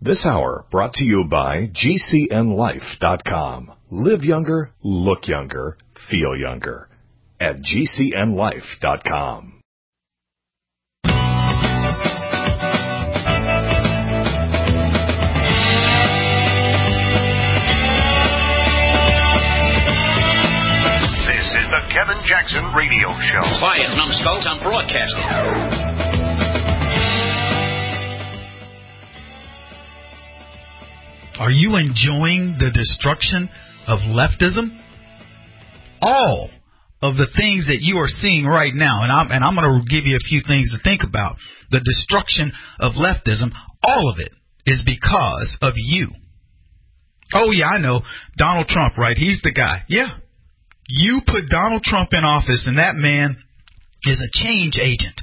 This hour brought to you by GCNLife.com. Live younger, look younger, feel younger. At GCNLife.com. This is the Kevin Jackson Radio Show. Quiet, numbskulls, I'm broadcasting. Are you enjoying the destruction of leftism? All of the things that you are seeing right now, and I'm going to give you a few things to think about. The destruction of leftism, all of it is because of you. Oh, yeah, I know. Donald Trump, right? He's the guy. Yeah. You put Donald Trump in office, and that man is a change agent.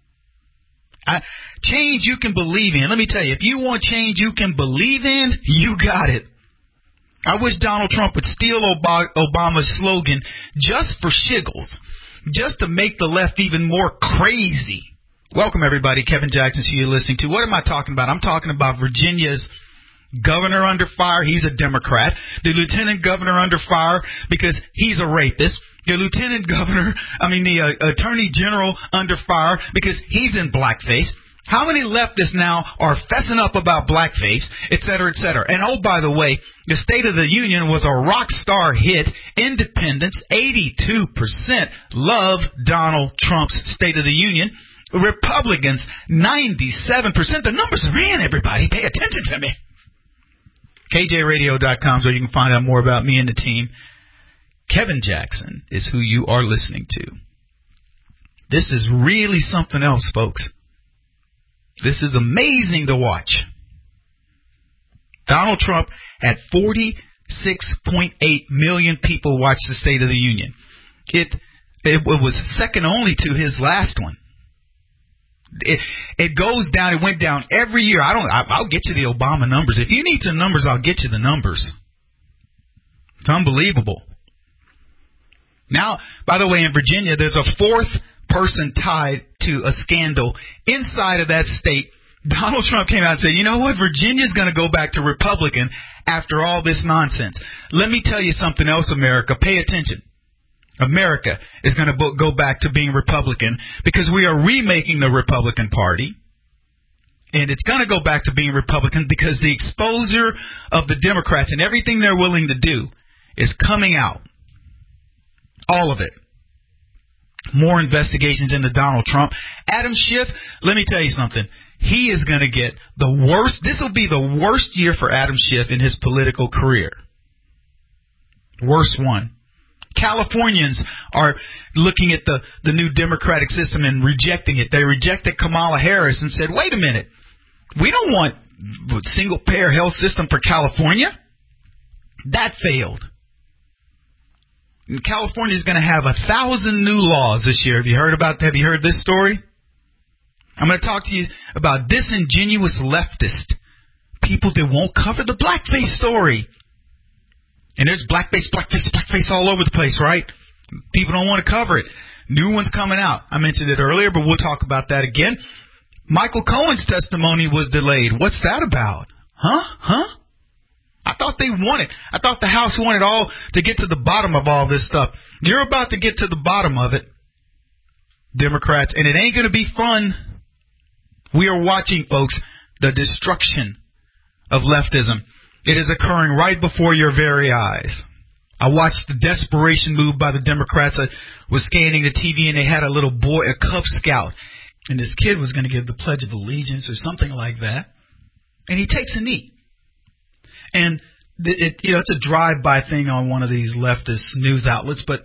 Change you can believe in. Let me tell you, if you want change you can believe in, you got it. I wish Donald Trump would steal Obama's slogan just for shiggles, just to make the left even more crazy. Welcome, everybody. Kevin Jackson, who you're listening to. What am I talking about? I'm talking about Virginia's governor under fire. He's a Democrat. The lieutenant governor under fire because he's a rapist. The attorney general under fire because he's in blackface. How many leftists now are fessing up about blackface, et cetera, et cetera? And oh, by the way, the State of the Union was a rock star hit. Independents, 82% love Donald Trump's State of the Union. Republicans, 97%. The numbers are in, everybody. Pay attention to me. KJRadio.com is where you can find out more about me and the team. Kevin Jackson is who you are listening to. This is really something else, folks. This is amazing to watch. Donald Trump had 46.8 million people watch the State of the Union. It was second only to his last one. It goes down. It went down every year. I'll get you the Obama numbers. If you need the numbers, I'll get you the numbers. It's unbelievable. Now, by the way, in Virginia, there's a fourth person tied to a scandal inside of that state. Donald Trump came out and said, you know what, Virginia's going to go back to Republican after all this nonsense. Let me tell you something else, America. Pay attention. America is going to go back to being Republican because we are remaking the Republican Party. And it's going to go back to being Republican because the exposure of the Democrats and everything they're willing to do is coming out. All of it. More investigations into Donald Trump. Adam Schiff, let me tell you something. He is going to get the worst. This will be the worst year for Adam Schiff in his political career. Worst one. Californians are looking at the new democratic system and rejecting it. They rejected Kamala Harris and said, wait a minute. We don't want a single-payer health system for California. That failed. California is going to have 1,000 new laws this year. Have you heard this story? I'm going to talk to you about disingenuous leftist people that won't cover the blackface story. And there's blackface all over the place, right? People don't want to cover it. New one's coming out. I mentioned it earlier, but we'll talk about that again. Michael Cohen's testimony was delayed. What's that about? Huh? I thought they wanted. I thought the House wanted all to get to the bottom of all this stuff. You're about to get to the bottom of it, Democrats, and it ain't going to be fun. We are watching, folks, the destruction of leftism. It is occurring right before your very eyes. I watched the desperation move by the Democrats. I was scanning the TV, and they had a little boy, a Cub Scout, and this kid was going to give the Pledge of Allegiance or something like that, and he takes a knee. And it's a drive-by thing on one of these leftist news outlets, but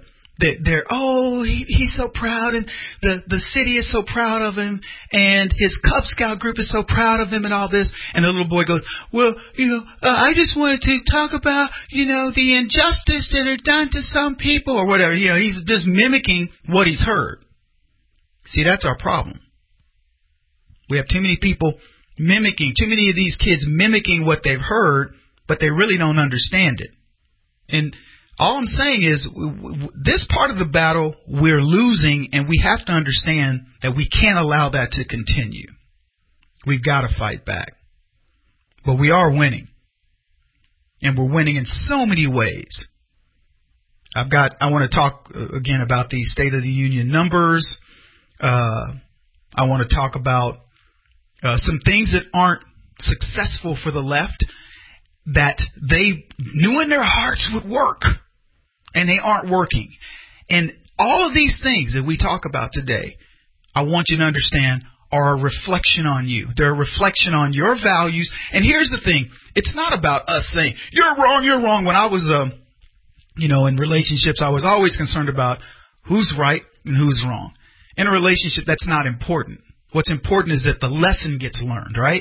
he's so proud, and the city is so proud of him, and his Cub Scout group is so proud of him and all this. And the little boy goes, well, I just wanted to talk about, the injustice that are done to some people or whatever. He's just mimicking what he's heard. See, that's our problem. We have too many people mimicking, too many of these kids mimicking what they've heard, but they really don't understand it. And all I'm saying is this part of the battle we're losing, and we have to understand that we can't allow that to continue. We've got to fight back. But we are winning. And we're winning in so many ways. I want to talk again about these State of the Union numbers. I want to talk about some things that aren't successful for the left that they knew in their hearts would work, and they aren't working. And all of these things that we talk about today, I want you to understand, are a reflection on you. They're a reflection on your values. And here's the thing. It's not about us saying, you're wrong, you're wrong. When I was, in relationships, I was always concerned about who's right and who's wrong. In a relationship, that's not important. What's important is that the lesson gets learned, right?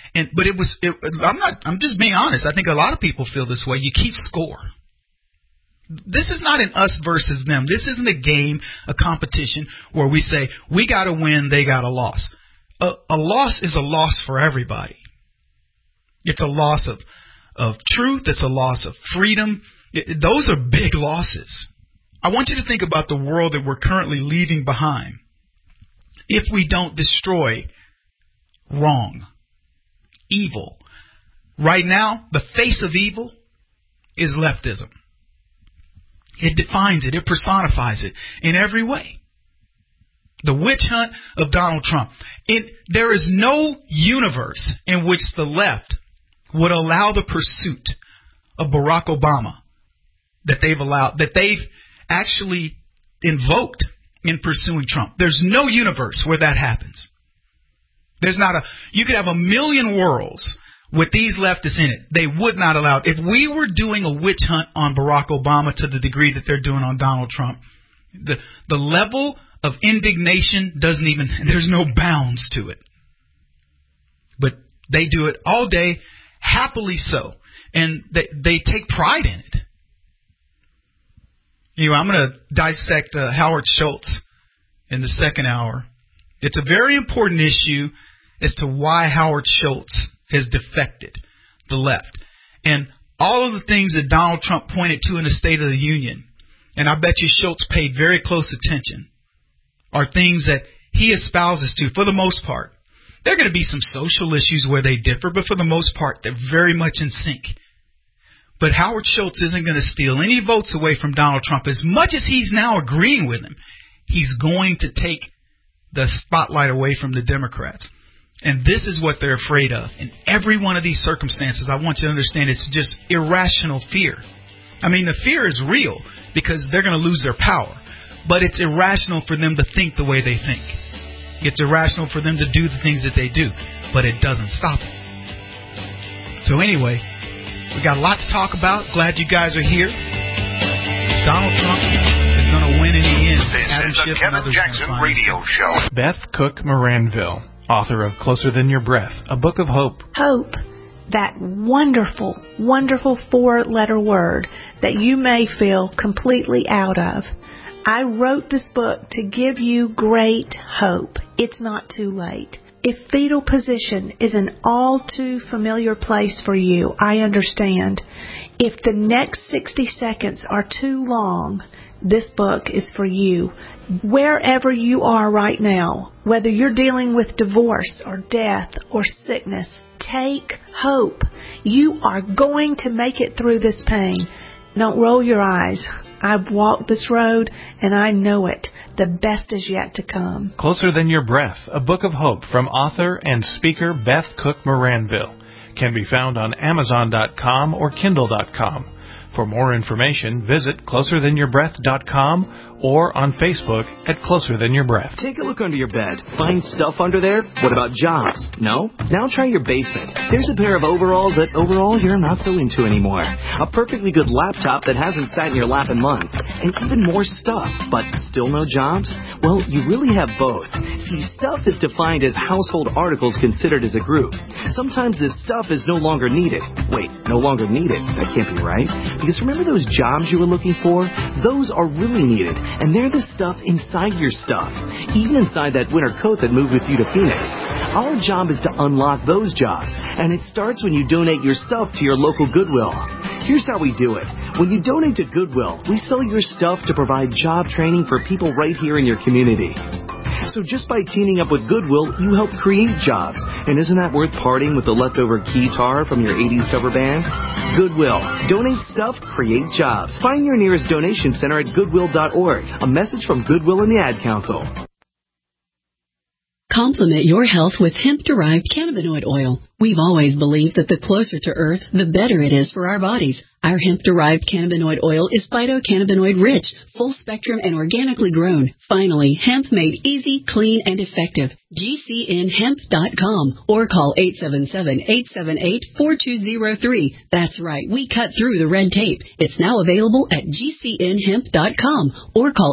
I'm just being honest. I think a lot of people feel this way. You keep score. This is not an us versus them. This isn't a game, a competition where we say, we got to win, they got a loss. A loss is a loss for everybody. It's a loss of truth. It's a loss of freedom. Those are big losses. I want you to think about the world that we're currently leaving behind. If we don't destroy wrong, evil. Right now, the face of evil is leftism. It defines it. It personifies it in every way. The witch hunt of Donald Trump. There is no universe in which the left would allow the pursuit of Barack Obama that they've actually invoked in pursuing Trump. There's no universe where that happens. You could have a million worlds with these leftists in it. They would not allow it. If we were doing a witch hunt on Barack Obama to the degree that they're doing on Donald Trump, the level of indignation there's no bounds to it. But they do it all day, happily so. And they take pride in it. I'm going to dissect Howard Schultz in the second hour. It's a very important issue as to why Howard Schultz has defected the left. And all of the things that Donald Trump pointed to in the State of the Union, and I bet you Schultz paid very close attention, are things that he espouses to for the most part. There are going to be some social issues where they differ, but for the most part, they're very much in sync. But Howard Schultz isn't going to steal any votes away from Donald Trump. As much as he's now agreeing with him, he's going to take the spotlight away from the Democrats. And this is what they're afraid of. In every one of these circumstances, I want you to understand it's just irrational fear. I mean, the fear is real because they're going to lose their power. But it's irrational for them to think the way they think. It's irrational for them to do the things that they do. But it doesn't stop them. So anyway, we got a lot to talk about. Glad you guys are here. Donald Trump is going to win in the end. This Adam is the Schiff Kevin Jackson Radio Show. Beth Cook Moranville, author of Closer Than Your Breath, a book of hope. Hope, that wonderful, wonderful 4-letter word that you may feel completely out of. I wrote this book to give you great hope. It's not too late. If fetal position is an all too familiar place for you, I understand. If the next 60 seconds are too long, this book is for you. Wherever you are right now, whether you're dealing with divorce or death or sickness, take hope. You are going to make it through this pain. Don't roll your eyes. I've walked this road and I know it. The best is yet to come. Closer Than Your Breath, a book of hope from author and speaker Beth Cook Moranville. Can be found on Amazon.com or Kindle.com. For more information, visit CloserThanYourBreath.com or on Facebook at Closer Than Your Breath. Take a look under your bed. Find stuff under there? What about jobs? No? Now try your basement. There's a pair of overalls that overall you're not so into anymore. A perfectly good laptop that hasn't sat in your lap in months. And even more stuff, but still no jobs? Well, you really have both. See, stuff is defined as household articles considered as a group. Sometimes this stuff is no longer needed. Wait, no longer needed? That can't be right. Because remember those jobs you were looking for? Those are really needed. And they're the stuff inside your stuff. Even inside that winter coat that moved with you to Phoenix. Our job is to unlock those jobs. And it starts when you donate your stuff to your local Goodwill. Here's how we do it. When you donate to Goodwill, we sell your stuff to provide job training for people right here in your community. So just by teaming up with Goodwill, you help create jobs. And isn't that worth parting with the leftover guitar from your 80s cover band? Goodwill. Donate stuff, create jobs. Find your nearest donation center at goodwill.org. A message from Goodwill and the Ad Council. Complement your health with hemp-derived cannabinoid oil. We've always believed that the closer to Earth, the better it is for our bodies. Our hemp-derived cannabinoid oil is phytocannabinoid-rich, full-spectrum, and organically grown. Finally, hemp made easy, clean, and effective. GCNhemp.com or call 877-878-4203. That's right, we cut through the red tape. It's now available at GCNhemp.com or call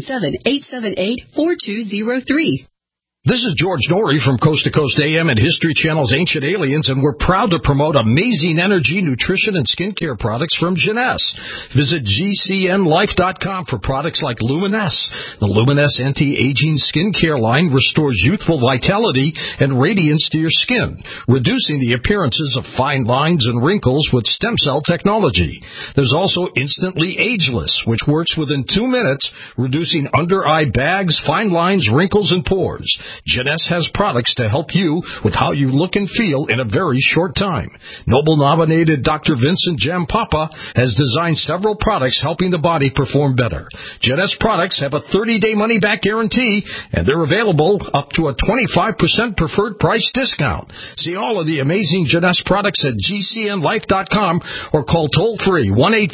877-878-4203. This is George Norrie from Coast to Coast AM and History Channel's Ancient Aliens, and we're proud to promote amazing energy, nutrition, and skincare products from Jeunesse. Visit GCNlife.com for products like Luminesse. The Luminesse anti-aging skincare line restores youthful vitality and radiance to your skin, reducing the appearances of fine lines and wrinkles with stem cell technology. There's also Instantly Ageless, which works within 2 minutes, reducing under-eye bags, fine lines, wrinkles, and pores. Jeunesse has products to help you with how you look and feel in a very short time. Nobel-nominated Dr. Vincent Jampapa has designed several products helping the body perform better. Jeunesse products have a 30-day money-back guarantee, and they're available up to a 25% preferred price discount. See all of the amazing Jeunesse products at GCNlife.com or call toll-free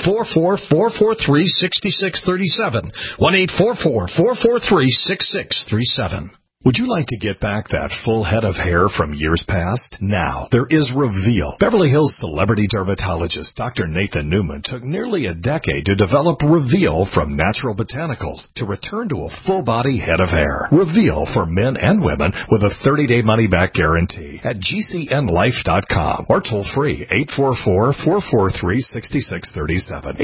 1-844-443-6637, 1-844-443-6637. Would you like to get back that full head of hair from years past? Now, there is Reveal. Beverly Hills celebrity dermatologist Dr. Nathan Newman took nearly a decade to develop Reveal from natural botanicals to return to a full-body head of hair. Reveal for men and women with a 30-day money-back guarantee at GCNlife.com or toll-free 844-443-6637,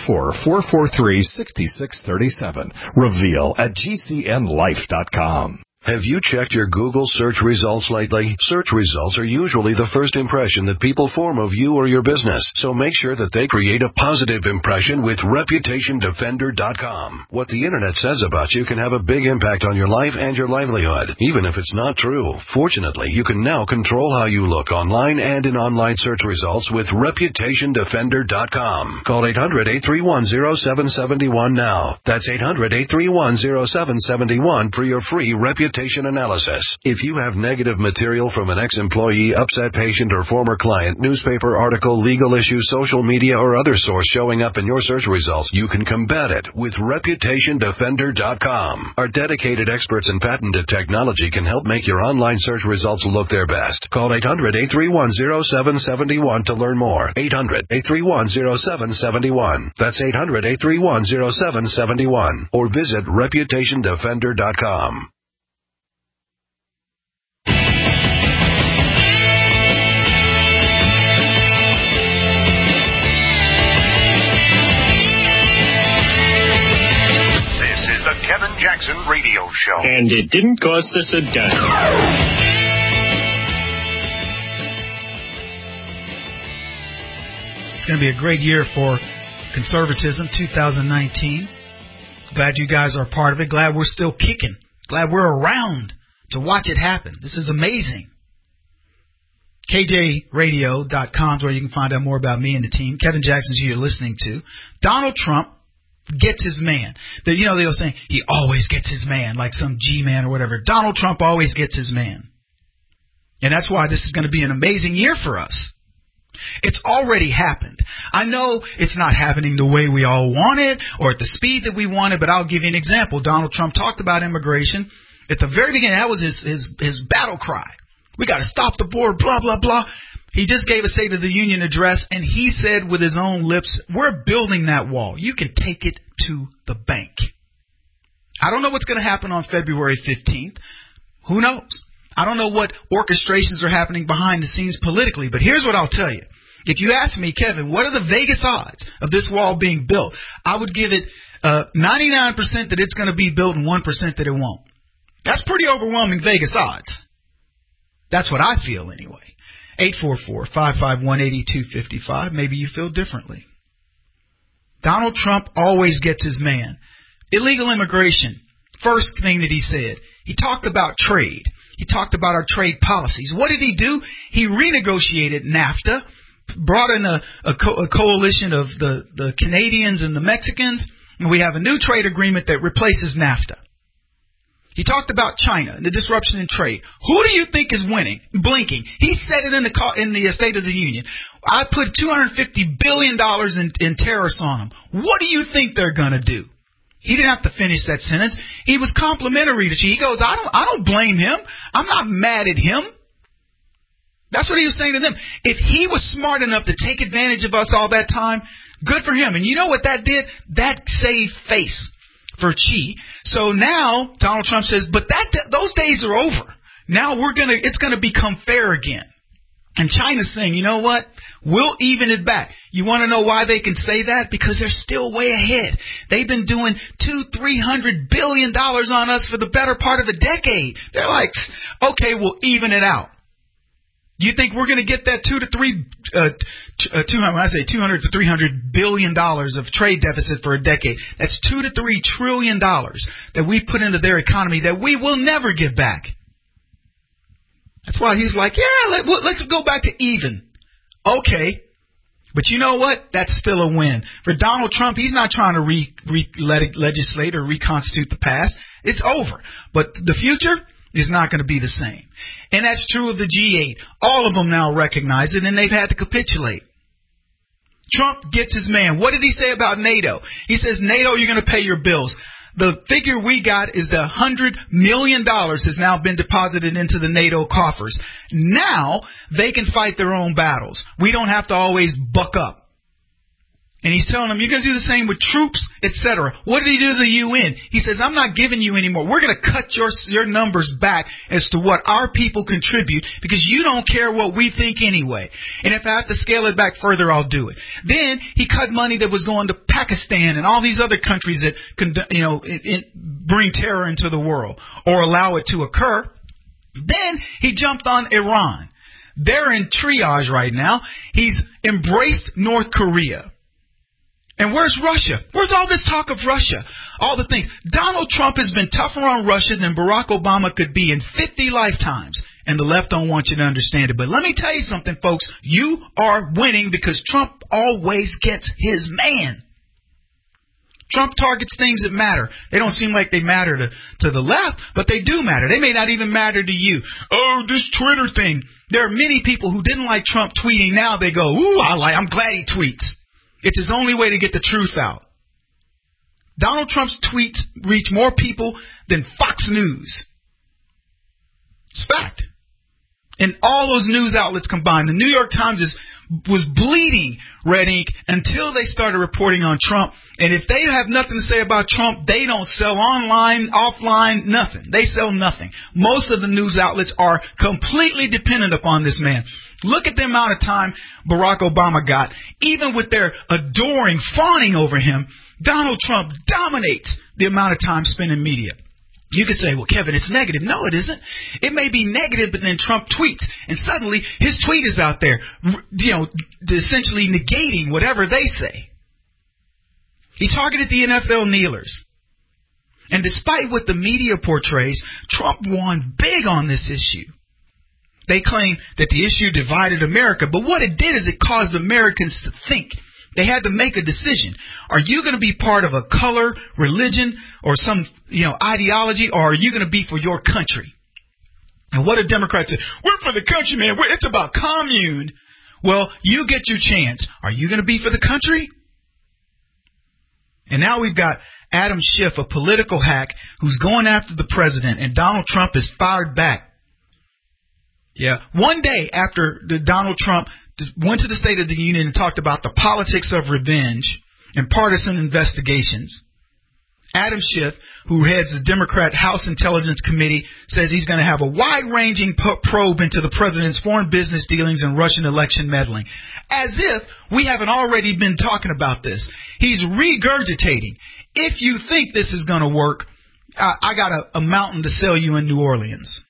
844-443-6637. Reveal at GCNlife.com. Have you checked your Google search results lately? Search results are usually the first impression that people form of you or your business, so make sure that they create a positive impression with ReputationDefender.com. What the Internet says about you can have a big impact on your life and your livelihood, even if it's not true. Fortunately, you can now control how you look online and in online search results with ReputationDefender.com. Call 800-831-0771 now. That's 800-831-0771 for your free reputation analysis. If you have negative material from an ex-employee, upset patient, or former client, newspaper article, legal issue, social media, or other source showing up in your search results, you can combat it with ReputationDefender.com. Our dedicated experts in patented technology can help make your online search results look their best. Call 800-831-0771 to learn more. 800-831-0771. That's 800-831-0771. Or visit ReputationDefender.com. Kevin Jackson Radio Show. And it didn't cost us a dime. It's going to be a great year for conservatism, 2019. Glad you guys are part of it. Glad we're still kicking. Glad we're around to watch it happen. This is amazing. KJRadio.com is where you can find out more about me and the team. Kevin Jackson's who you're listening to. Donald Trump gets his man. They'll say he always gets his man, like some G-man or whatever. Donald Trump always gets his man. And that's why this is going to be an amazing year for us. It's already happened. I know it's not happening the way we all want it or at the speed that we want it, but I'll give you an example. Donald Trump talked about immigration. At the very beginning, that was his battle cry. We got to stop the border, blah, blah, blah. He just gave a State of the Union address, and he said with his own lips, we're building that wall. You can take it to the bank. I don't know what's going to happen on February 15th. Who knows? I don't know what orchestrations are happening behind the scenes politically, but here's what I'll tell you. If you ask me, Kevin, what are the Vegas odds of this wall being built? I would give it 99% that it's going to be built and 1% that it won't. That's pretty overwhelming Vegas odds. That's what I feel anyway. 844-551-8255. Maybe you feel differently. Donald Trump always gets his man. Illegal immigration. First thing that he said He talked about trade. He talked about our trade policies. What did he do? He renegotiated NAFTA, brought in a coalition of the Canadians and the Mexicans, and we have a new trade agreement that replaces NAFTA. He talked about China and the disruption in trade. Who do you think is winning? Blinking. He said it in the State of the Union. I put $250 billion in tariffs on them. What do you think they're going to do? He didn't have to finish that sentence. He was complimentary to Xi. He goes, I don't blame him. I'm not mad at him. That's what he was saying to them. If he was smart enough to take advantage of us all that time, good for him. And you know what that did? That saved face for Xi. So now Donald Trump says, but those days are over. Now it's gonna become fair again. And China's saying, you know what? We'll even it back. You want to know why they can say that? Because they're still way ahead. They've been doing $200-300 billion on us for the better part of a decade. They're like, okay, we'll even it out. You think we're going to get that $200 to $300 billion of trade deficit for a decade? That's $2 to $3 trillion that we put into their economy that we will never get back. That's why he's like, yeah, let's go back to even. Okay. But you know what? That's still a win. For Donald Trump, he's not trying to legislate or reconstitute the past. It's over. But the future is not going to be the same. And that's true of the G8. All of them now recognize it, and they've had to capitulate. Trump gets his man. What did he say about NATO? He says, NATO, you're going to pay your bills. The figure we got is that $100 million has now been deposited into the NATO coffers. Now they can fight their own battles. We don't have to always buck up. And he's telling them, you're going to do the same with troops, etc. What did he do to the UN? He says, I'm not giving you any more. We're going to cut your numbers back as to what our people contribute because you don't care what we think anyway. And if I have to scale it back further, I'll do it. Then he cut money that was going to Pakistan and all these other countries that bring terror into the world or allow it to occur. Then he jumped on Iran. They're in triage right now. He's embraced North Korea. And where's Russia? Where's all this talk of Russia? All the things. Donald Trump has been tougher on Russia than Barack Obama could be in 50 lifetimes. And the left don't want you to understand it. But let me tell you something, folks. You are winning because Trump always gets his man. Trump targets things that matter. They don't seem like they matter to the left, but they do matter. They may not even matter to you. Oh, this Twitter thing. There are many people who didn't like Trump tweeting. Now they go, ooh, I'm glad he tweets. It's his only way to get the truth out. Donald Trump's tweets reach more people than Fox News. It's fact. And all those news outlets combined, the New York Times was bleeding red ink until they started reporting on Trump. And if they have nothing to say about Trump, they don't sell online, offline, nothing. They sell nothing. Most of the news outlets are completely dependent upon this man. Look at the amount of time Barack Obama got. Even with their adoring, fawning over him, Donald Trump dominates the amount of time spent in media. You could say, well, Kevin, it's negative. No, it isn't. It may be negative, but then Trump tweets, and suddenly his tweet is out there, essentially negating whatever they say. He targeted the NFL kneelers. And despite what the media portrays, Trump won big on this issue. They claim that the issue divided America, but what it did is it caused Americans to think. They had to make a decision. Are you going to be part of a color, religion, or some ideology, or are you going to be for your country? And what do Democrats say? We're for the country, man. It's about commune. Well, you get your chance. Are you going to be for the country? And now we've got Adam Schiff, a political hack, who's going after the president, and Donald Trump is fired back. Yeah, one day after Donald Trump went to the State of the Union and talked about the politics of revenge and partisan investigations, Adam Schiff, who heads the Democrat House Intelligence Committee, says he's going to have a wide-ranging probe into the president's foreign business dealings and Russian election meddling. As if we haven't already been talking about this. He's regurgitating. If you think this is going to work, I got a mountain to sell you in New Orleans.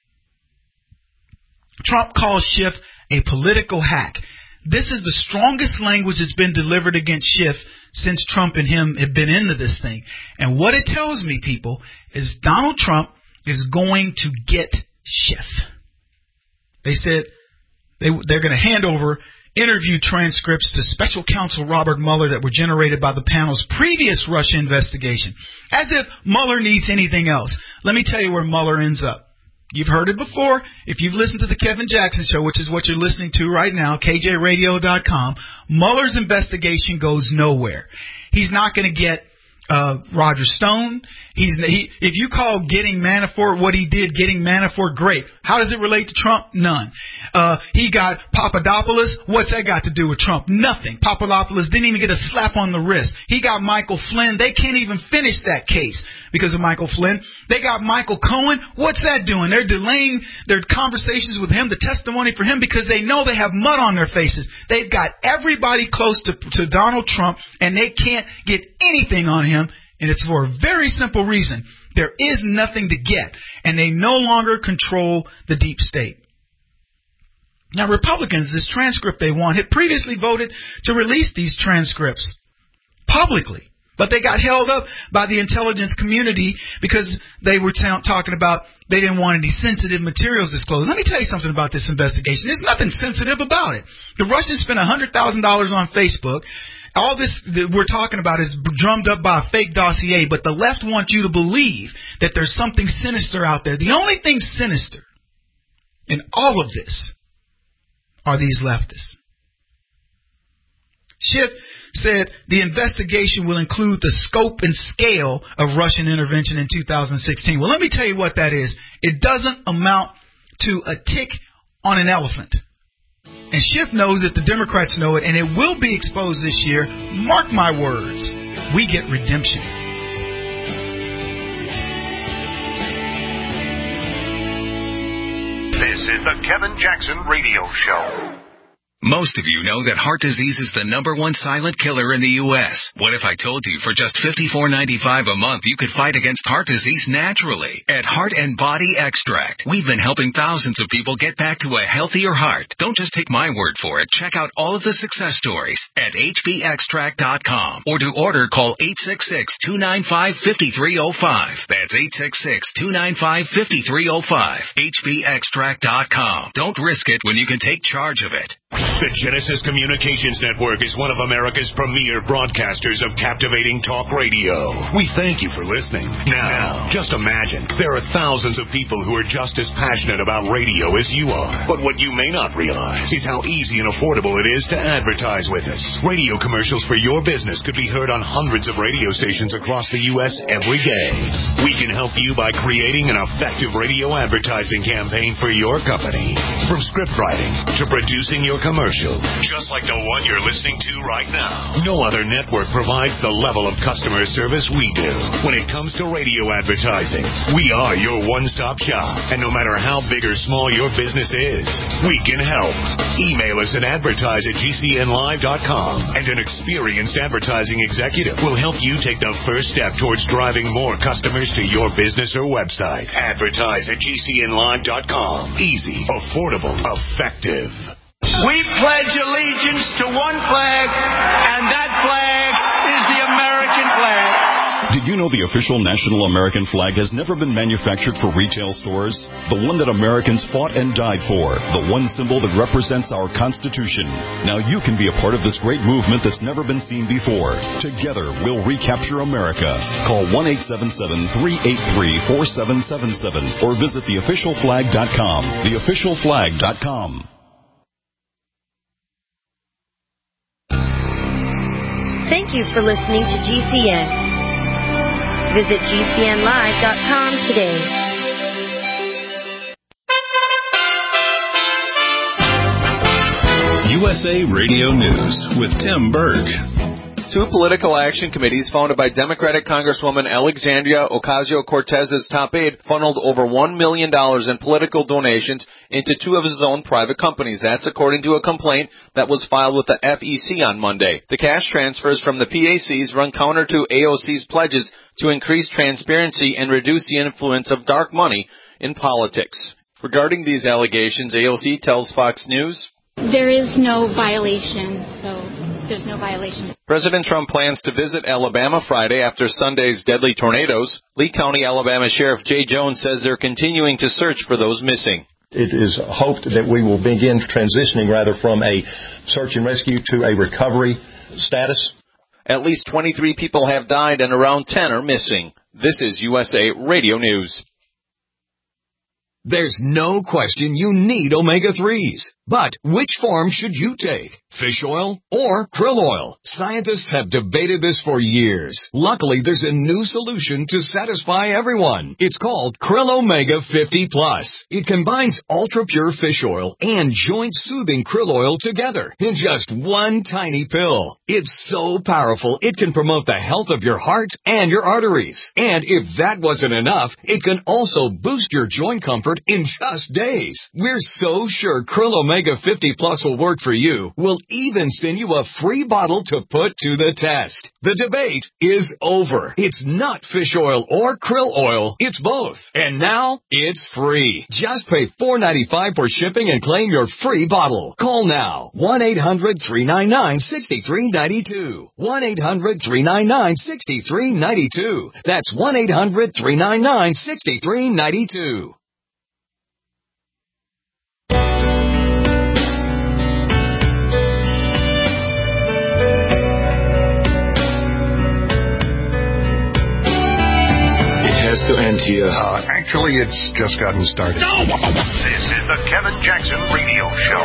Trump calls Schiff a political hack. This is the strongest language that's been delivered against Schiff since Trump and him have been into this thing. And what it tells me, people, is Donald Trump is going to get Schiff. They said they're going to hand over interview transcripts to special counsel Robert Mueller that were generated by the panel's previous Russia investigation. As if Mueller needs anything else. Let me tell you where Mueller ends up. You've heard it before. If you've listened to the Kevin Jackson Show, which is what you're listening to right now, KJRadio.com, Mueller's investigation goes nowhere. He's not going to get Roger Stone. If you call getting Manafort what he did, getting Manafort great. How does it relate to Trump? None. He got Papadopoulos. What's that got to do with Trump? Nothing. Papadopoulos didn't even get a slap on the wrist. He got Michael Flynn. They can't even finish that case because of Michael Flynn. They got Michael Cohen. What's that doing? They're delaying their conversations with him, the testimony for him, because they know they have mud on their faces. They've got everybody close to Donald Trump, and they can't get anything on him. And it's for a very simple reason. There is nothing to get, and they no longer control the deep state. Now, Republicans, this transcript they want, had previously voted to release these transcripts publicly, but they got held up by the intelligence community because they were talking about they didn't want any sensitive materials disclosed. Let me tell you something about this investigation. There's nothing sensitive about it. The Russians spent $100,000 on Facebook. All this that we're talking about is drummed up by a fake dossier, but the left wants you to believe that there's something sinister out there. The only thing sinister in all of this are these leftists. Schiff said the investigation will include the scope and scale of Russian intervention in 2016. Well, let me tell you what that is. It doesn't amount to a tick on an elephant. And Schiff knows it, the Democrats know it, and it will be exposed this year. Mark my words. We get redemption. This is the Kevin Jackson Radio Show. Most of you know that heart disease is the #1 silent killer in the U.S. What if I told you for just $54.95 a month you could fight against heart disease naturally? At Heart and Body Extract, we've been helping thousands of people get back to a healthier heart. Don't just take my word for it. Check out all of the success stories at hbextract.com. Or to order, call 866-295-5305. That's 866-295-5305. hbextract.com. Don't risk it when you can take charge of it. The Genesis Communications Network is one of America's premier broadcasters of captivating talk radio. We thank you for listening. Now, just imagine, there are thousands of people who are just as passionate about radio as you are. But what you may not realize is how easy and affordable it is to advertise with us. Radio commercials for your business could be heard on hundreds of radio stations across the U.S. every day. We can help you by creating an effective radio advertising campaign for your company. From script writing to producing your commercial, just like the one you're listening to right now. No other network provides the level of customer service we do. When it comes to radio advertising, we are your one-stop shop. And no matter how big or small your business is, we can help. Email us at advertise@gcnlive.com, and an experienced advertising executive will help you take the first step towards driving more customers to your business or website. Advertise@gcnlive.com. Easy, affordable, effective. We pledge allegiance to one flag, and that flag is the American flag. Did you know the official national American flag has never been manufactured for retail stores? The one that Americans fought and died for. The one symbol that represents our Constitution. Now you can be a part of this great movement that's never been seen before. Together, we'll recapture America. Call 1-877-383-4777 or visit theofficialflag.com. Theofficialflag.com. Thank you for listening to GCN. Visit GCNlive.com today. USA Radio News with Tim Berg. Two political action committees founded by Democratic Congresswoman Alexandria Ocasio-Cortez's top aide funneled over $1 million in political donations into two of his own private companies. That's according to a complaint that was filed with the FEC on Monday. The cash transfers from the PACs run counter to AOC's pledges to increase transparency and reduce the influence of dark money in politics. Regarding these allegations, AOC tells Fox News, There is no violation, so there's no violation. President Trump plans to visit Alabama Friday after Sunday's deadly tornadoes. Lee County, Alabama Sheriff Jay Jones says they're continuing to search for those missing. It is hoped that we will begin transitioning from a search and rescue to a recovery status. At least 23 people have died and around 10 are missing. This is USA Radio News. There's no question you need omega-3s. But which form should you take? Fish oil or krill oil? Scientists have debated this for years. Luckily, there's a new solution to satisfy everyone. It's called Krill Omega 50 Plus. It combines ultra-pure fish oil and joint-soothing krill oil together in just one tiny pill. It's so powerful, it can promote the health of your heart and your arteries. And if that wasn't enough, it can also boost your joint comfort in just days. We're so sure Krill Omega 50 Plus will work for you. We'll even send you a free bottle to put to the test. The debate is over. It's not fish oil or krill oil. It's both. And now, it's free. Just pay $4.95 for shipping and claim your free bottle. Call now. 1-800-399-6392. 1-800-399-6392. That's 1-800-399-6392. Has to end here. Actually, it's just gotten started. No! This is the Kevin Jackson Radio Show.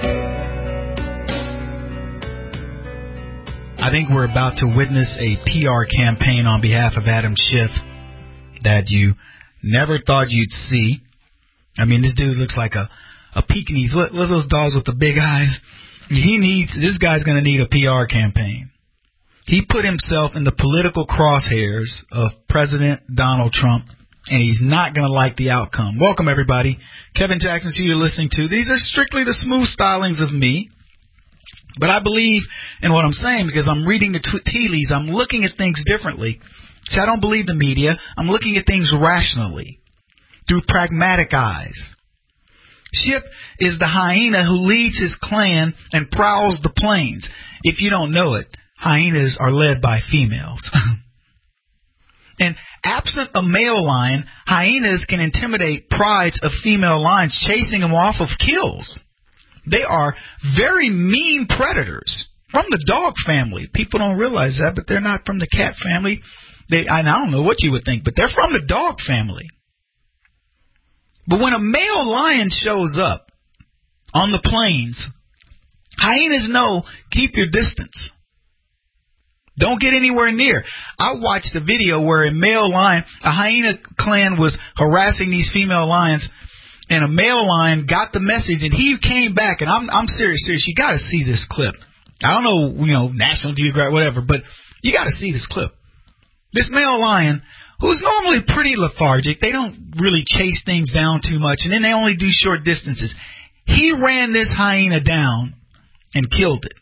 I think we're about to witness a PR campaign on behalf of Adam Schiff that you never thought you'd see. I mean, this dude looks like a Pekingese. What are those dogs with the big eyes? This guy's going to need a PR campaign. He put himself in the political crosshairs of President Donald Trump, and he's not going to like the outcome. Welcome, everybody. Kevin Jackson, who you're listening to. These are strictly the smooth stylings of me, but I believe in what I'm saying because I'm reading the tea leaves. I'm looking at things differently. See, I don't believe the media. I'm looking at things rationally, through pragmatic eyes. Schiff is the hyena who leads his clan and prowls the plains. If you don't know it, hyenas are led by females. And absent a male lion, hyenas can intimidate prides of female lions, chasing them off of kills. They are very mean predators from the dog family. People don't realize that, but they're not from the cat family. I don't know what you would think, but they're from the dog family. But when a male lion shows up on the plains, hyenas know, keep your distance. Don't get anywhere near. I watched a video where a hyena clan was harassing these female lions, and a male lion got the message, and he came back, and I'm serious. You got to see this clip. I don't know, National Geographic, whatever, but you got to see this clip. This male lion, who's normally pretty lethargic, they don't really chase things down too much, and then they only do short distances. He ran this hyena down and killed it.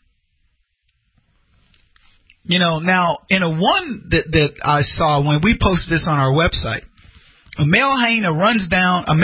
Now, in a one that I saw when we posted this on our website, a male lion runs down a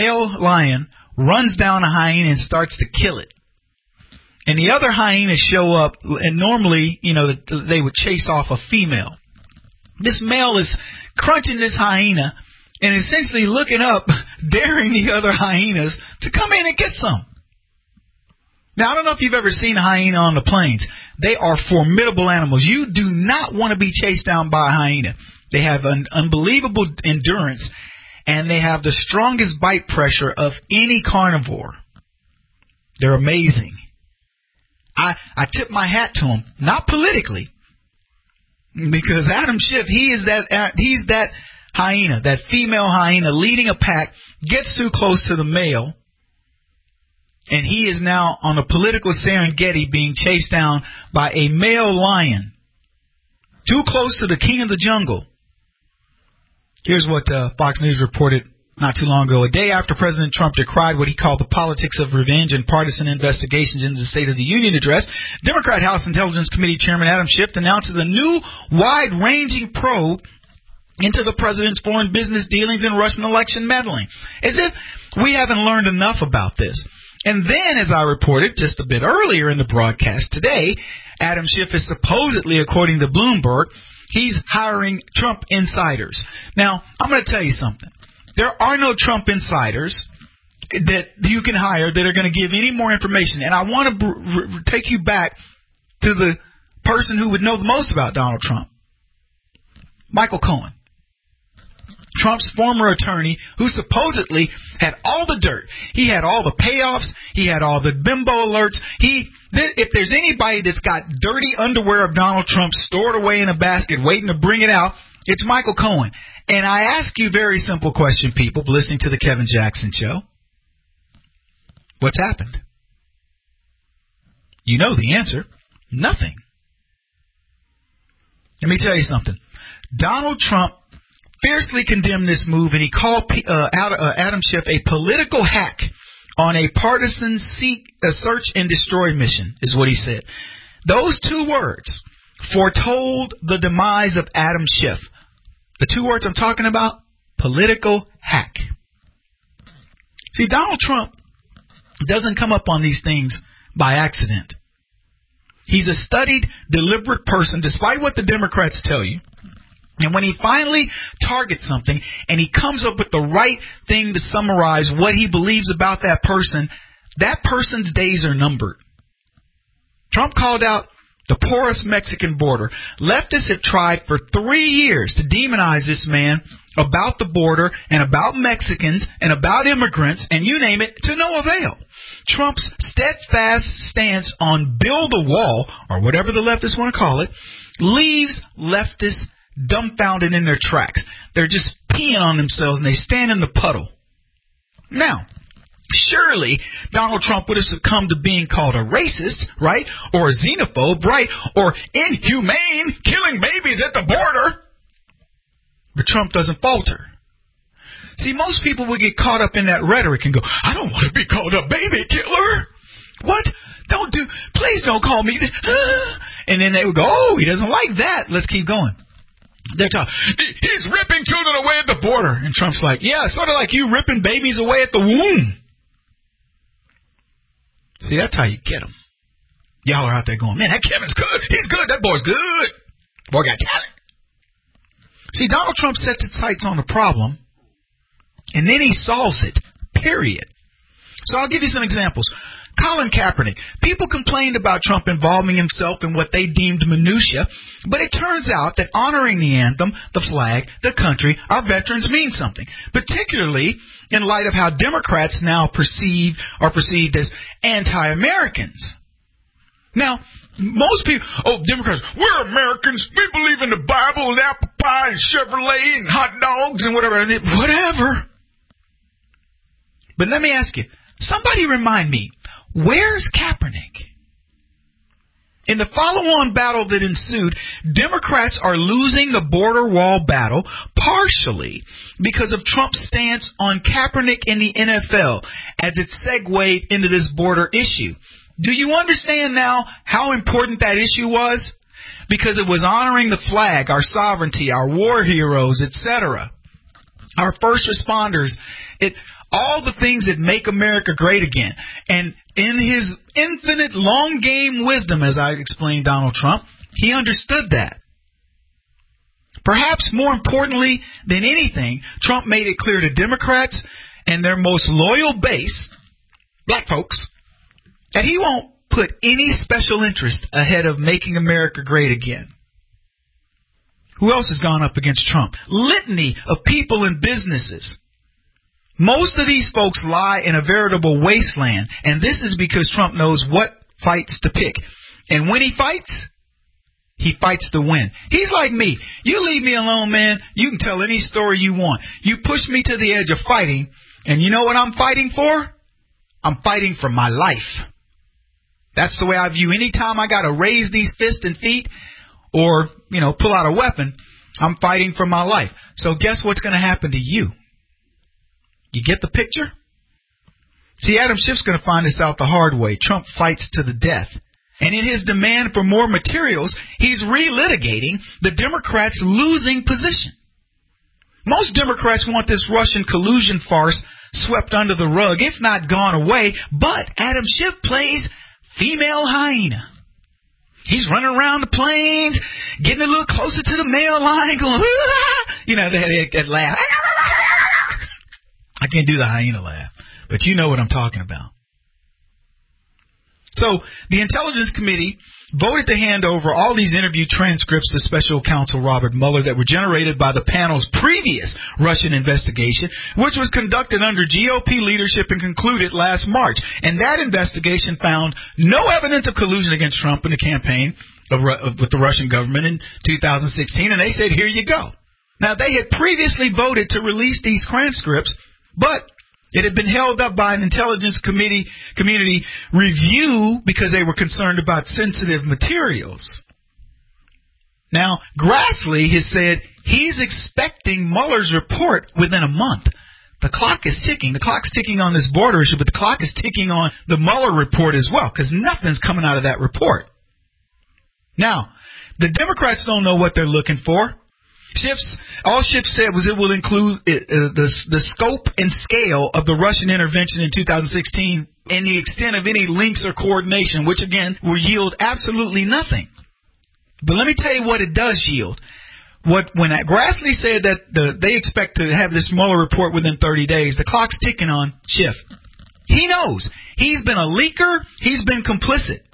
hyena and starts to kill it. And the other hyenas show up, and normally, they would chase off a female. This male is crunching this hyena and essentially looking up, daring the other hyenas to come in and get some. Now, I don't know if you've ever seen a hyena on the plains. They are formidable animals. You do not want to be chased down by a hyena. They have an unbelievable endurance, and they have the strongest bite pressure of any carnivore. They're amazing. I tip my hat to them, not politically, because Adam Schiff, he's that hyena, that female hyena leading a pack, gets too close to the male. And he is now on a political Serengeti being chased down by a male lion. Too close to the king of the jungle. Here's what Fox News reported not too long ago. A day after President Trump decried what he called the politics of revenge and partisan investigations into the State of the Union address, Democrat House Intelligence Committee Chairman Adam Schiff announces a new wide-ranging probe into the president's foreign business dealings and Russian election meddling. As if we haven't learned enough about this. And then, as I reported just a bit earlier in the broadcast today, Adam Schiff is supposedly, according to Bloomberg, he's hiring Trump insiders. Now, I'm going to tell you something. There are no Trump insiders that you can hire that are going to give any more information. And I want to take you back to the person who would know the most about Donald Trump, Michael Cohen. Trump's former attorney, who supposedly had all the dirt. He had all the payoffs. He had all the bimbo alerts. If there's anybody that's got dirty underwear of Donald Trump stored away in a basket waiting to bring it out, it's Michael Cohen. And I ask you a very simple question, people listening to the Kevin Jackson Show. What's happened? You know the answer. Nothing. Let me tell you something. Donald Trump fiercely condemned this move, and he called Adam Schiff a political hack on a partisan search and destroy mission, is what he said. Those two words foretold the demise of Adam Schiff. The two words I'm talking about, political hack. See, Donald Trump doesn't come up on these things by accident. He's a studied, deliberate person, despite what the Democrats tell you. And when he finally targets something and he comes up with the right thing to summarize what he believes about that person's days are numbered. Trump called out the porous Mexican border. Leftists have tried for 3 years to demonize this man about the border and about Mexicans and about immigrants and you name it, to no avail. Trump's steadfast stance on build the wall, or whatever the leftists want to call it, leaves leftists dumbfounded in their tracks. They're just peeing on themselves and they stand in the puddle. Now, surely Donald Trump would have succumbed to being called a racist, right? Or a xenophobe, right? Or inhumane, killing babies at the border. But Trump doesn't falter. See, most people would get caught up in that rhetoric and go, I don't want to be called a baby killer. What? Please don't call me that. And then they would go, oh, he doesn't like that. Let's keep going. They're talking, he's ripping children away at the border. And Trump's like, yeah, sort of like you ripping babies away at the womb. See, that's how you get them. Y'all are out there going, man, that Kevin's good. He's good. That boy's good. Boy got talent. See, Donald Trump sets his sights on the problem, and then he solves it, period. So I'll give you some examples. Colin Kaepernick. People complained about Trump involving himself in what they deemed minutia, but it turns out that honoring the anthem, the flag, the country, our veterans mean something, particularly in light of how Democrats now are perceived as anti-Americans. Now, most people, Democrats, we're Americans. We believe in the Bible and apple pie and Chevrolet and hot dogs and whatever. Whatever. But let me ask you, somebody remind me, where's Kaepernick? In the follow-on battle that ensued, Democrats are losing the border wall battle partially because of Trump's stance on Kaepernick in the NFL as it segued into this border issue. Do you understand now how important that issue was? Because it was honoring the flag, our sovereignty, our war heroes, etc. Our first responders, all the things that make America great again. And in his infinite long game wisdom, as I explained Donald Trump, he understood that. Perhaps more importantly than anything, Trump made it clear to Democrats and their most loyal base, black folks, that he won't put any special interest ahead of making America great again. Who else has gone up against Trump? Litany of people and businesses. Most of these folks lie in a veritable wasteland, and this is because Trump knows what fights to pick. And when he fights to win. He's like me. You leave me alone, man. You can tell any story you want. You push me to the edge of fighting, and you know what I'm fighting for? I'm fighting for my life. That's the way I view any time I got to raise these fists and feet or, pull out a weapon, I'm fighting for my life. So guess what's going to happen to you? You get the picture? See, Adam Schiff's going to find this out the hard way. Trump fights to the death. And in his demand for more materials, he's relitigating the Democrats' losing position. Most Democrats want this Russian collusion farce swept under the rug, if not gone away. But Adam Schiff plays female hyena. He's running around the plains, getting a little closer to the male line, going, that laugh. I can't do the hyena laugh, but you know what I'm talking about. So the Intelligence Committee voted to hand over all these interview transcripts to Special Counsel Robert Mueller that were generated by the panel's previous Russian investigation, which was conducted under GOP leadership and concluded last March. And that investigation found no evidence of collusion against Trump in the campaign with the Russian government in 2016, and they said, here you go. Now, they had previously voted to release these transcripts, but it had been held up by an Intelligence Committee community review because they were concerned about sensitive materials. Now, Grassley has said he's expecting Mueller's report within a month. The clock is ticking. The clock's ticking on this border issue, but the clock is ticking on the Mueller report as well, because nothing's coming out of that report. Now, the Democrats don't know what they're looking for. All Schiff said was it will include the scope and scale of the Russian intervention in 2016 and the extent of any links or coordination, which, again, will yield absolutely nothing. But let me tell you what it does yield. When Grassley said that they expect to have this Mueller report within 30 days, the clock's ticking on Schiff. He knows. He's been a leaker. He's been complicit.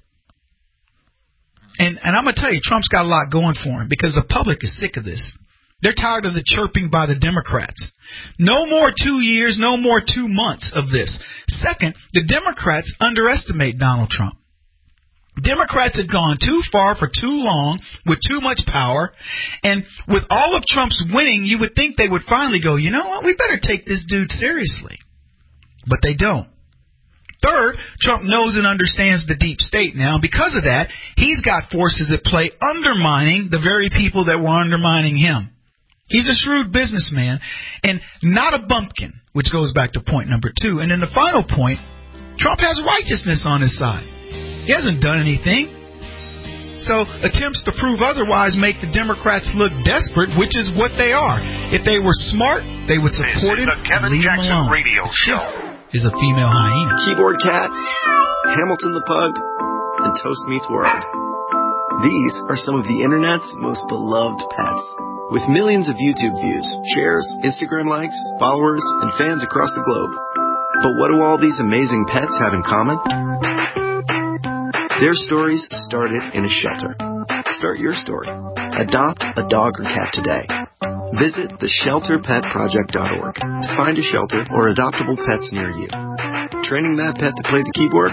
And I'm going to tell you, Trump's got a lot going for him because the public is sick of this. They're tired of the chirping by the Democrats. No more 2 years, no more 2 months of this. Second, the Democrats underestimate Donald Trump. Democrats have gone too far for too long with too much power. And with all of Trump's winning, you would think they would finally go, you know what, we better take this dude seriously. But they don't. Third, Trump knows and understands the deep state now. Because of that, he's got forces at play undermining the very people that were undermining him. He's a shrewd businessman and not a bumpkin, which goes back to point number 2. And then the final point, Trump has righteousness on his side. He hasn't done anything. So attempts to prove otherwise make the Democrats look desperate, which is what they are. If they were smart, they would support him and leave him alone. Radio Show is a female hyena. Keyboard Cat, Hamilton the Pug, and Toast Meets World. These are some of the internet's most beloved pets. With millions of YouTube views, shares, Instagram likes, followers, and fans across the globe. But what do all these amazing pets have in common? Their stories started in a shelter. Start your story. Adopt a dog or cat today. Visit theshelterpetproject.org to find a shelter or adoptable pets near you. Training that pet to play the keyboard?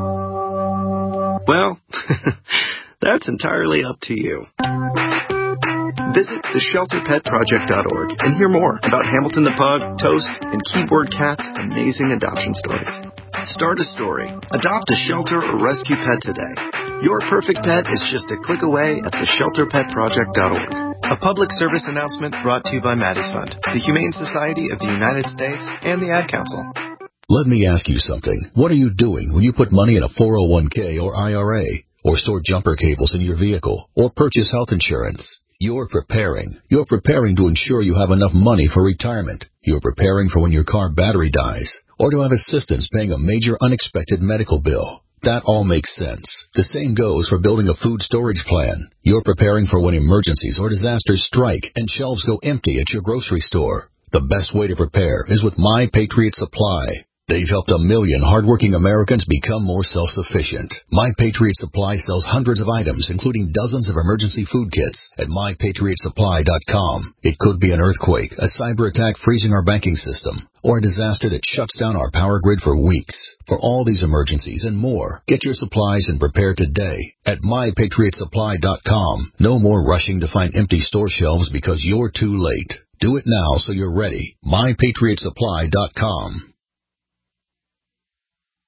Well, that's entirely up to you. Visit theshelterpetproject.org and hear more about Hamilton the Pug, Toast, and Keyboard Cat's amazing adoption stories. Start a story. Adopt a shelter or rescue pet today. Your perfect pet is just a click away at theshelterpetproject.org. A public service announcement brought to you by Maddie's Fund, the Humane Society of the United States, and the Ad Council. Let me ask you something. What are you doing when you put money in a 401k or IRA, or store jumper cables in your vehicle, or purchase health insurance? You're preparing. You're preparing to ensure you have enough money for retirement. You're preparing for when your car battery dies, or to have assistance paying a major unexpected medical bill. That all makes sense. The same goes for building a food storage plan. You're preparing for when emergencies or disasters strike and shelves go empty at your grocery store. The best way to prepare is with My Patriot Supply. They've helped 1 million hardworking Americans become more self-sufficient. My Patriot Supply sells hundreds of items, including dozens of emergency food kits at MyPatriotSupply.com. It could be an earthquake, a cyber attack freezing our banking system, or a disaster that shuts down our power grid for weeks. For all these emergencies and more, get your supplies and prepare today at MyPatriotSupply.com. No more rushing to find empty store shelves because you're too late. Do it now so you're ready. MyPatriotSupply.com.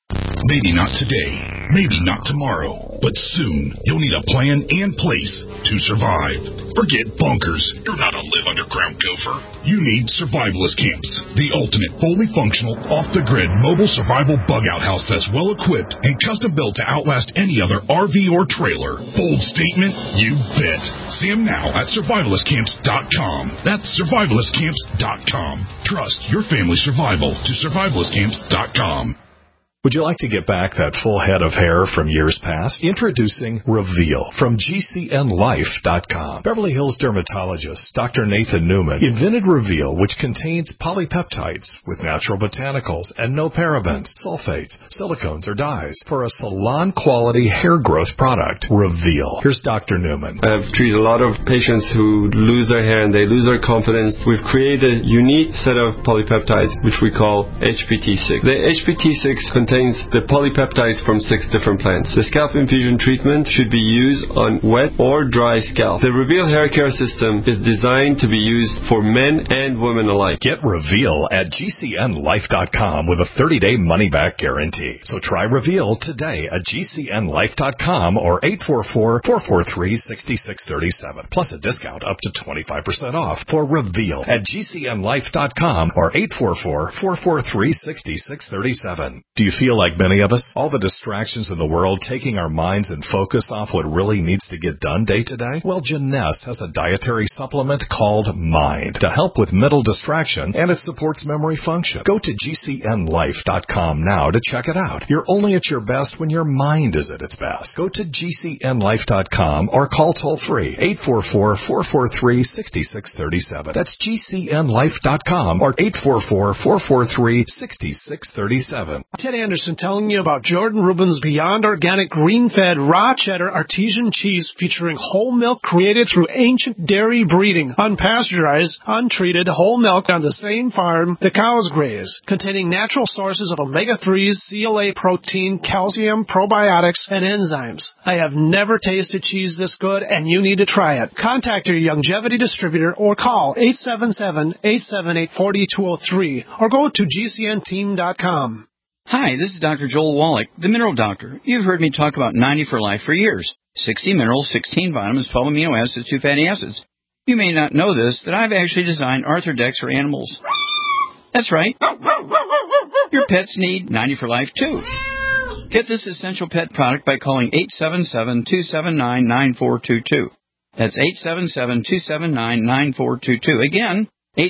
Maybe not today, maybe not tomorrow, but soon you'll need a plan and place to survive. Forget bunkers. You're not a live underground gopher. You need Survivalist Camps, the ultimate fully functional, off-the-grid mobile survival bug-out house that's well-equipped and custom-built to outlast any other RV or trailer. Bold statement? You bet. See them now at survivalistcamps.com. That's survivalistcamps.com. Trust your family's survival to survivalistcamps.com. Would you like to get back that full head of hair from years past? Introducing Reveal from GCNLife.com. Beverly Hills dermatologist Dr. Nathan Newman invented Reveal, which contains polypeptides with natural botanicals and no parabens, sulfates, silicones, or dyes for a salon-quality hair growth product. Reveal. Here's Dr. Newman. I've treated a lot of patients who lose their hair and they lose their confidence. We've created a unique set of polypeptides, which we call HPT6. The HPT6 contains the polypeptides from 6 different plants. The scalp infusion treatment should be used on wet or dry scalp. The Reveal hair care system is designed to be used for men and women alike. Get Reveal at GCNLife.com with a 30-day money-back guarantee. So try Reveal today at GCNLife.com or 844-443-6637. Plus a discount up to 25% off for Reveal at GCNLife.com or 844-443-6637. Do you feel like many of us? All the distractions in the world taking our minds and focus off what really needs to get done day to day? Well, Jeunesse has a dietary supplement called Mind to help with mental distraction, and it supports memory function. Go to GCNLife.com now to check it out. You're only at your best when your mind is at its best. Go to GCNLife.com or call toll-free 844-443-6637. That's GCNLife.com or 844-443-6637. Ted Anderson telling you about Jordan Rubin's Beyond Organic Green-Fed Raw Cheddar Artesian Cheese featuring whole milk created through ancient dairy breeding, unpasteurized, untreated whole milk on the same farm the cows graze, containing natural sources of omega-3s, CLA protein, calcium, probiotics, and enzymes. I have never tasted cheese this good, and you need to try it. Contact your Longevity distributor or call 877-878-4203 or go to GCNteam.com. Hi, this is Dr. Joel Wallach, the Mineral Doctor. You've heard me talk about 90 for Life for years. 60 minerals, 16 vitamins, 12 amino acids, 2 fatty acids. You may not know this, but I've actually designed Arthrodex for animals. That's right. Your pets need 90 for Life, too. Get this essential pet product by calling 877-279-9422. That's 877-279-9422. Again,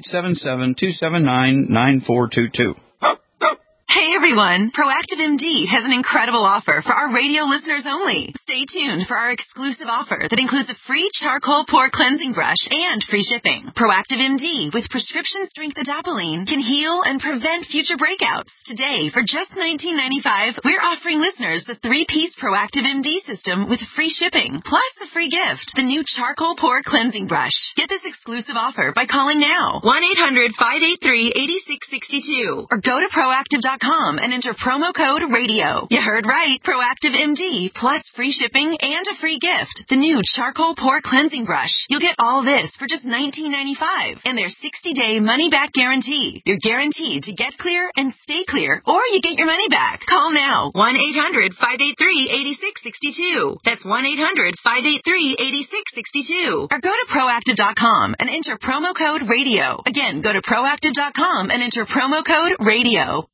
877-279-9422. Hey everyone, Proactive MD has an incredible offer for our radio listeners only. Stay tuned for our exclusive offer that includes a free charcoal pore cleansing brush and free shipping. Proactive MD with prescription strength adapalene can heal and prevent future breakouts. Today, for just $19.95, we're offering listeners the 3-piece Proactive MD system with free shipping, plus a free gift, the new charcoal pore cleansing brush. Get this exclusive offer by calling now, 1-800-583-8662, or go to Proactive.com and enter promo code RADIO. You heard right. Proactive MD plus free shipping and a free gift. The new charcoal pore cleansing brush. You'll get all this for just $19.95 and their 60-day money-back guarantee. You're guaranteed to get clear and stay clear, or you get your money back. Call now. 1-800-583-8662. That's 1-800-583-8662. Or go to Proactive.com and enter promo code RADIO. Again, go to Proactive.com and enter promo code RADIO.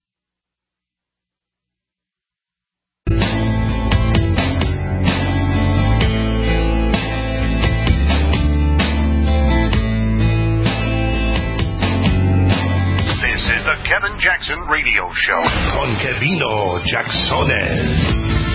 The Kevin Jackson Radio Show con Kevino Jacksones.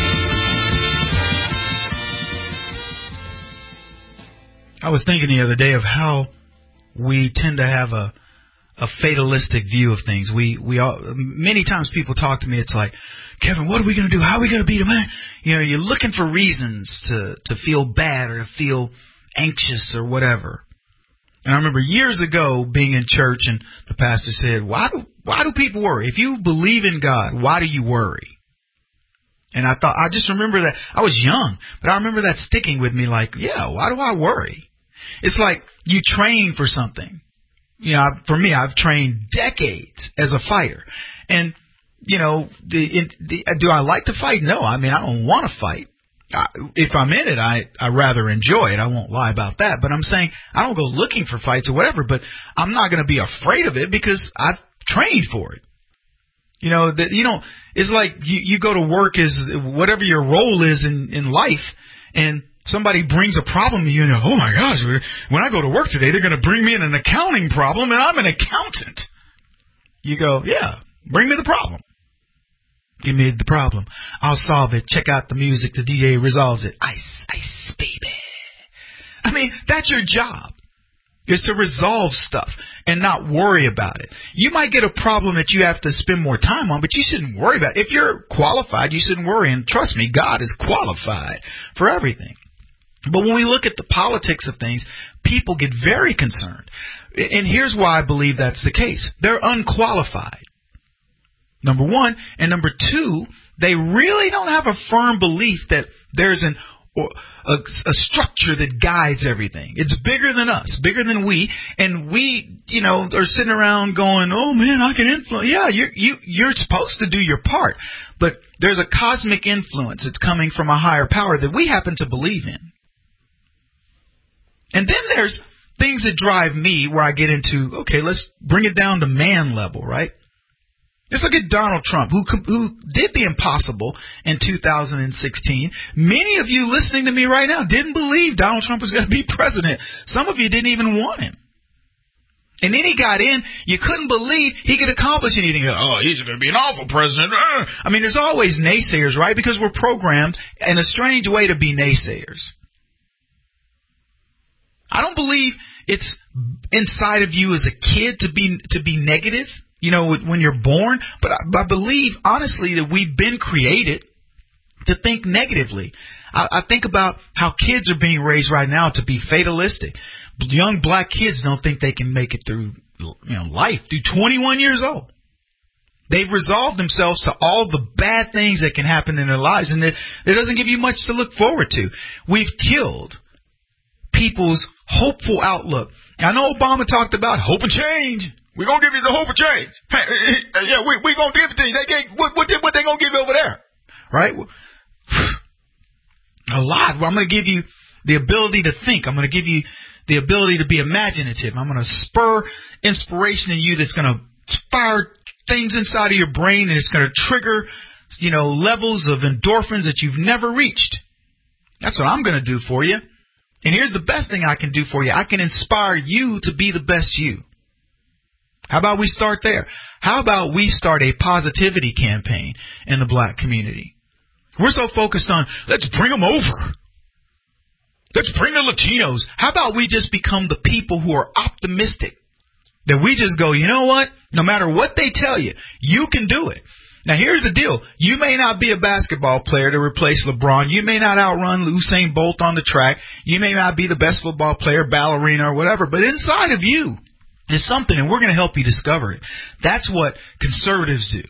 I was thinking the other day of how we tend to have a fatalistic view of things. We all, many times people talk to me, it's like, Kevin, what are we going to do? How are we going to beat him? You know, you're looking for reasons to feel bad or to feel anxious or whatever. And I remember years ago being in church and the pastor said, why do people worry? If you believe in God, why do you worry? And I just remember that. I was young, but I remember that sticking with me like, yeah, why do I worry? It's like you train for something. You know, for me, I've trained decades as a fighter. And do I like to fight? No, I mean, I don't want to fight. If I'm in it, I rather enjoy it. I won't lie about that. But I'm saying I don't go looking for fights or whatever, but I'm not going to be afraid of it because I've trained for it. It's like you go to work as whatever your role is in life, and somebody brings a problem to you, and oh my gosh, when I go to work today, they're going to bring me in an accounting problem, and I'm an accountant. You go, yeah, bring me the problem. Give me the problem. I'll solve it. Check out the music. The DJ resolves it. Ice, ice, baby. I mean, that's your job, is to resolve stuff and not worry about it. You might get a problem that you have to spend more time on, but you shouldn't worry about it. If you're qualified, you shouldn't worry. And trust me, God is qualified for everything. But when we look at the politics of things, people get very concerned. And here's why I believe that's the case. They're unqualified. Number one. And number two, they really don't have a firm belief that there's a structure that guides everything. It's bigger than us, bigger than we. And we, are sitting around going, oh man, I can influence. Yeah, you're supposed to do your part. But there's a cosmic influence that's coming from a higher power that we happen to believe in. And then there's things that drive me where I get into, okay, let's bring it down to man level, right? Let's look at Donald Trump, who did the impossible in 2016. Many of you listening to me right now didn't believe Donald Trump was going to be president. Some of you didn't even want him. And then he got in. You couldn't believe he could accomplish anything. Oh, he's going to be an awful president. I mean, there's always naysayers, right? Because we're programmed in a strange way to be naysayers. I don't believe it's inside of you as a kid to be negative. When you're born, but I believe, honestly, that we've been created to think negatively. I think about how kids are being raised right now to be fatalistic. Young black kids don't think they can make it through, life through 21 years old. They've resolved themselves to all the bad things that can happen in their lives, and it doesn't give you much to look forward to. We've killed people's hopeful outlook. I know Obama talked about hope and change. We're going to give you the hope of change. Hey, yeah, we're going to give it to you. What they going to give you over there? Right? A lot. I'm going to give you the ability to think. I'm going to give you the ability to be imaginative. I'm going to spur inspiration in you that's going to fire things inside of your brain, and it's going to trigger, levels of endorphins that you've never reached. That's what I'm going to do for you. And here's the best thing I can do for you. I can inspire you to be the best you. How about we start there? How about we start a positivity campaign in the black community? We're so focused on, let's bring them over. Let's bring the Latinos. How about we just become the people who are optimistic? That we just go, you know what? No matter what they tell you, you can do it. Now, here's the deal. You may not be a basketball player to replace LeBron. You may not outrun Usain Bolt on the track. You may not be the best football player, ballerina, or whatever. But inside of you is something, and we're going to help you discover it. That's what conservatives do.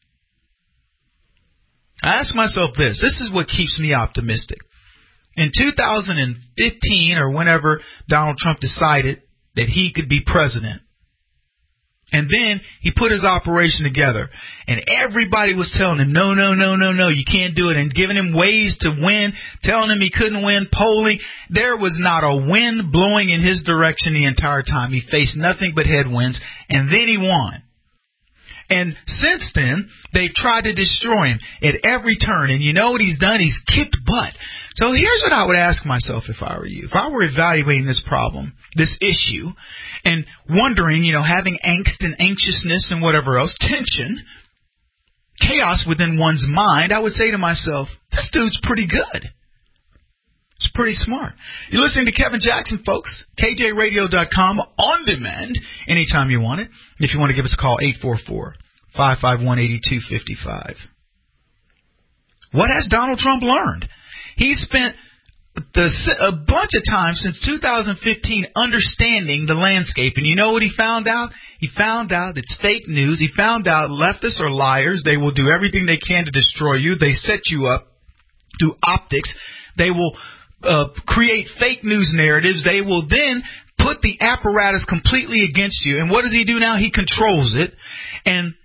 I ask myself this. This is what keeps me optimistic. In 2015, or whenever Donald Trump decided that he could be president, and then he put his operation together, and everybody was telling him, no, you can't do it, and giving him ways to win, telling him he couldn't win, polling. There was not a wind blowing in his direction the entire time. He faced nothing but headwinds, and then he won. And since then, they've tried to destroy him at every turn. And you know what he's done? He's kicked butt. So here's what I would ask myself if I were you. If I were evaluating this problem, this issue, and wondering, having angst and anxiousness and whatever else, tension, chaos within one's mind, I would say to myself, this dude's pretty good. It's pretty smart. You're listening to Kevin Jackson, folks. KJRadio.com on demand anytime you want it. If you want to give us a call, 844-551-8255. What has Donald Trump learned? He spent a bunch of time since 2015 understanding the landscape. And you know what he found out? He found out it's fake news. He found out leftists are liars. They will do everything they can to destroy you. They set you up through optics. They will create fake news narratives. They will then put the apparatus completely against you. And what does he do now? He controls it. And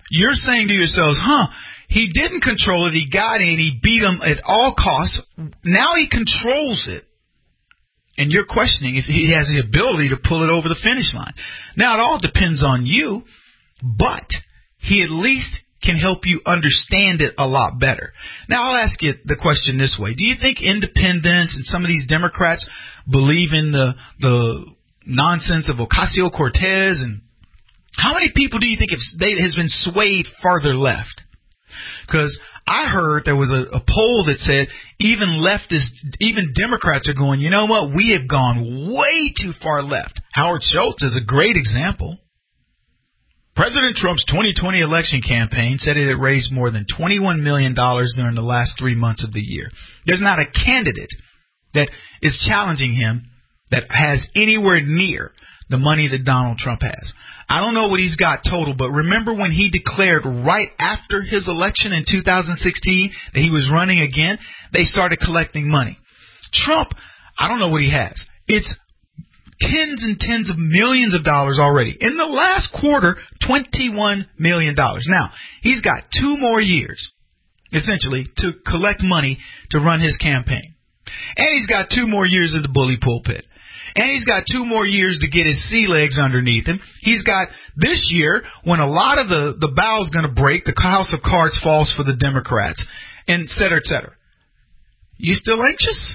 you're saying to yourselves, he didn't control it. He got in. He beat him at all costs. Now he controls it. And you're questioning if he has the ability to pull it over the finish line. Now, it all depends on you, but he at least can help you understand it a lot better. Now, I'll ask you the question this way. Do you think independents and some of these Democrats believe in the nonsense of Ocasio-Cortez? And how many people do you think has been swayed farther left? Because I heard there was a poll that said even Democrats are going, you know what, we have gone way too far left. Howard Schultz is a great example. President Trump's 2020 election campaign said it had raised more than $21 million during the last 3 months of the year. There's not a candidate that is challenging him that has anywhere near the money that Donald Trump has. I don't know what he's got total, but remember when he declared right after his election in 2016 that he was running again, they started collecting money. Trump, I don't know what he has. It's tens and tens of millions of dollars already. In the last quarter, $21 million. Now, he's got 2 more years, essentially, to collect money to run his campaign. And he's got 2 more years in the bully pulpit. And he's got 2 more years to get his sea legs underneath him. He's got this year when a lot of the bow's going to break, the house of cards falls for the Democrats, and et cetera, et cetera. You still anxious?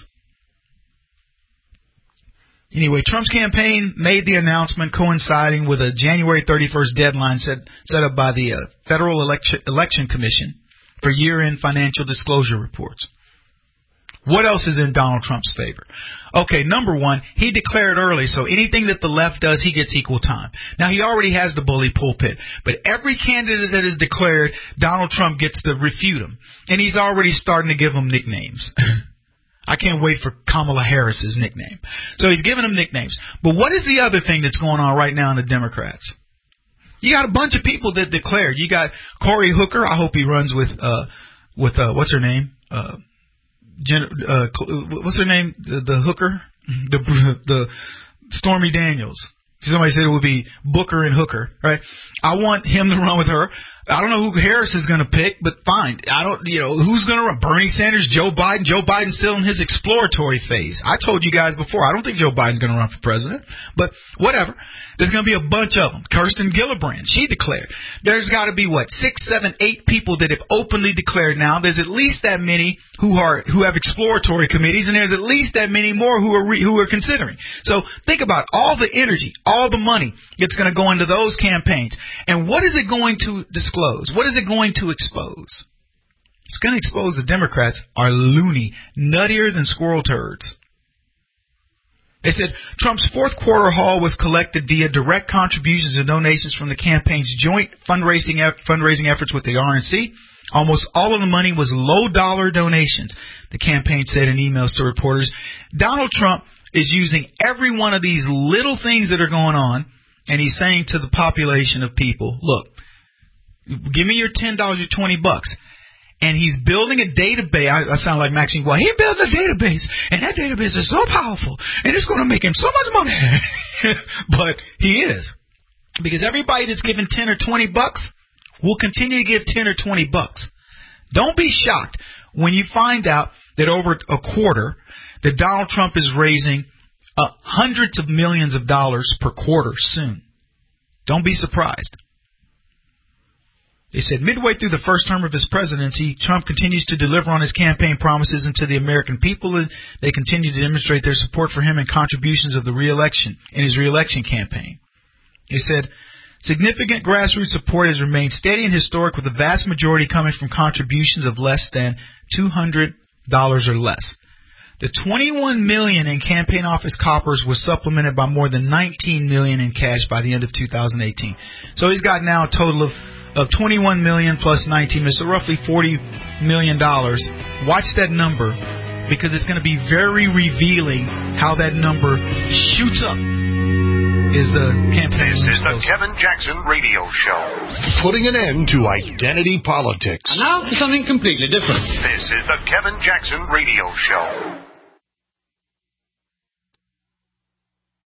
Anyway, Trump's campaign made the announcement coinciding with a January 31st deadline set up by the Federal Election Commission for year-end financial disclosure reports. What else is in Donald Trump's favor? Okay, number one, he declared early, so anything that the left does, he gets equal time. Now, he already has the bully pulpit, but every candidate that is declared, Donald Trump gets to refute him. And he's already starting to give them nicknames. I can't wait for Kamala Harris's nickname. So he's giving them nicknames. But what is the other thing that's going on right now in the Democrats? You got a bunch of people that declared. You got Cory Hooker. I hope he runs with what's her name? What's her name? The hooker? The Stormy Daniels. Somebody said it would be Booker and Hooker, right? I want him to run with her. I don't know who Harris is going to pick, but fine. Who's going to run? Bernie Sanders, Joe Biden. Joe Biden's still in his exploratory phase. I told you guys before, I don't think Joe Biden's going to run for president, but whatever. There's going to be a bunch of them. Kirsten Gillibrand, she declared. There's got to be, 6, 7, 8 people that have openly declared now. There's at least that many who have exploratory committees, and there's at least that many more who are considering. So think about all the energy, all the money that's going to go into those campaigns. And what is it going to disclose? What is it going to expose? It's going to expose the Democrats are loony, nuttier than squirrel turds. They said Trump's fourth quarter haul was collected via direct contributions and donations from the campaign's joint fundraising efforts with the RNC. Almost all of the money was low-dollar donations, the campaign said in emails to reporters. Donald Trump is using every one of these little things that are going on, and he's saying to the population of people, look, give me your $10 or $20. And he's building a database. I sound like Maxine White. He's building a database, and that database is so powerful, and it's going to make him so much money. But he is. Because everybody that's giving $10 or $20 will continue to give $10 or $20. Don't be shocked when you find out that over a quarter that Donald Trump is raising hundreds of millions of dollars per quarter soon. Don't be surprised. They said midway through the first term of his presidency, Trump continues to deliver on his campaign promises and to the American people. They continue to demonstrate their support for him and contributions of the reelection in his reelection campaign. They said significant grassroots support has remained steady and historic, with the vast majority coming from contributions of less than $200 or less. The $21 million in campaign office coppers was supplemented by more than $19 million in cash by the end of 2018. So he's got now a total of $21 million plus $19 million, so roughly $40 million. Watch that number, because it's going to be very revealing how that number shoots up. Is the campaign? This is the Kevin Jackson Radio Show, putting an end to identity politics. And now for something completely different. This is the Kevin Jackson Radio Show.